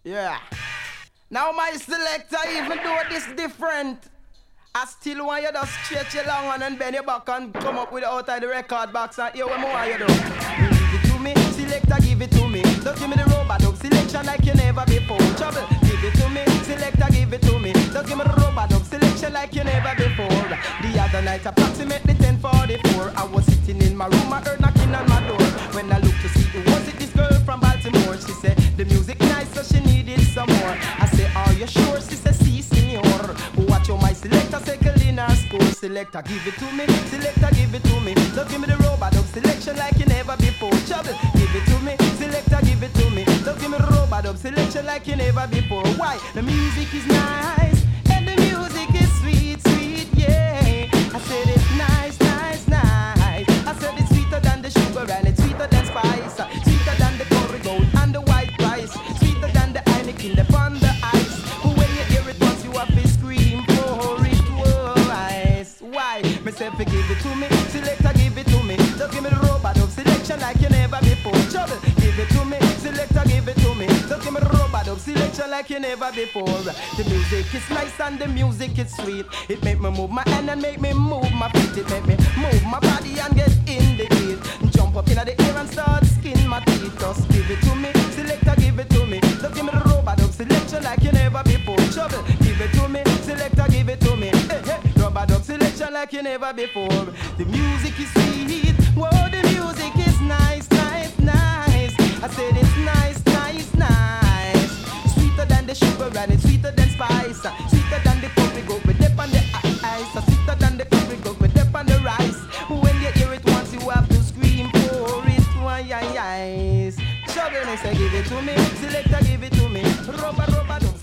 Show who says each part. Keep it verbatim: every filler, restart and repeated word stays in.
Speaker 1: Yeah. Now my selector, even though this different, I still want you to stretch your long one and bend your back and come up with it out of the record box and hear what more you do. Give it to me, selector, give it to me. Don't give me the robot dub selection like you never before. Trouble, give it to me, selector, give it to me. Don't give me the robot dub selection like you never before. The other night, approximately ten forty-four, I was sitting in my room, I heard knocking on my door. When I looked to see who was it, this girl from Baltimore. She said, the music nice, so she needed some more. I said, are you sure? She said, si, senor. Watch your my selector, circle in our score. Selector, give it to me. Selector, give it to me. Don't give me the robot dub selection like you never before. Trouble, give it to me. Selector, give it to me. Don't give me the robot dub selection like you never before. Why? The music is nice and the music is sweet, sweet, yeah. I said it's nice, nice, nice. I said it's sweeter than the sugar and it's sweeter than spice. Sweeter than the curry gold and the white rice. Sweeter than the Heineken, the on the ice. When you hear it once, you have to scream for it twice. Why? Myself, give it to me. Selector, give it to me. Don't give me the robot of selection like you never before. Trouble, give it to me. Selector, give it to me. Don't give me the robot of selection like you never before. The music is nice and the music is sweet. It make me move my hand and make me move my feet. It make me move my body and get in the heat. Jump up in the air and start skin my teeth. Just give it to me. Selector, give it to me. Don't give me the robot of selection like you never before. Trouble, give it to me. Selector, give it to me. Hey, hey. Robot of selection like you never before. The music is sweet. Whoa, the music is nice, nice, nice. I said it's nice, nice, nice. Sweeter than the sugar and it's sweeter than spice. Sweeter than the coffee go with dip on the ice. Sweeter than the coffee go with dip on the rice. When you hear it once, you have to scream for it twice. Trouble, I say give it to me. Selector, give it to me. Rubber, rubber, rubber.